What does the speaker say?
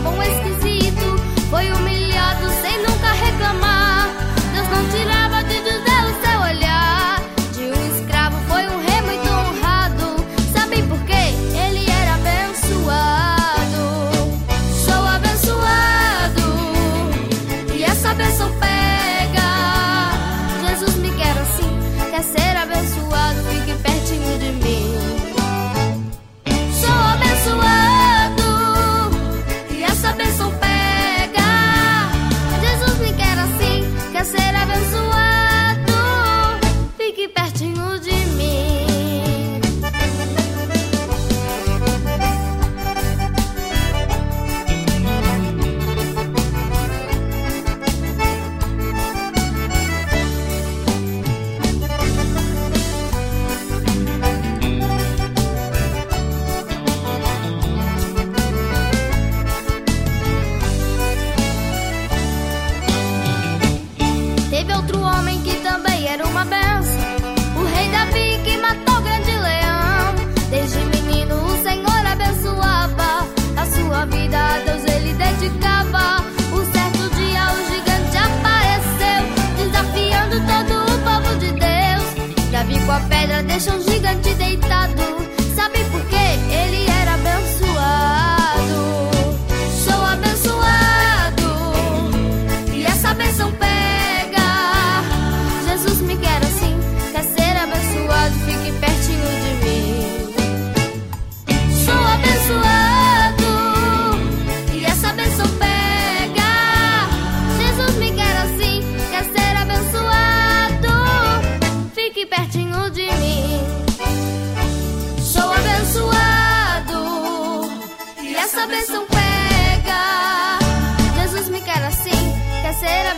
achava um esquisito. Foi humilhado sem nunca reclamar. Deus não tirava de José o seu olhar. De um escravo foi um rei muito honrado. Sabe por quê? Ele era abençoado. Sou abençoado e essa bênção pega. Jesus me quer assim, quer ser abençoado, fique pertinho de mim. Sou abençoado e essa bênção pega. Jesus me quer assim, quer ser abençoado, fique pertinho de mim. Teve outro homem que também era uma bênção, o rei Davi, que matou o grande leão. Desde menino o Senhor abençoava, a sua vida a Deus ele dedicava. Um certo dia o gigante apareceu, desafiando todo o povo de Deus. Davi com a pedra deixou o gigante deitado. Sabe por quê? Ele era abençoado. Sou abençoado e essa bênção pega. Jesus me quer assim, quer ser abençoado, fique pertinho de mim. Sou abençoado e essa bênção pega. Jesus me quer assim, quer ser abençoado, fique pertinho de mim. Sou abençoado e essa bênção pega. Jesus me quer assim, quer ser abençoado,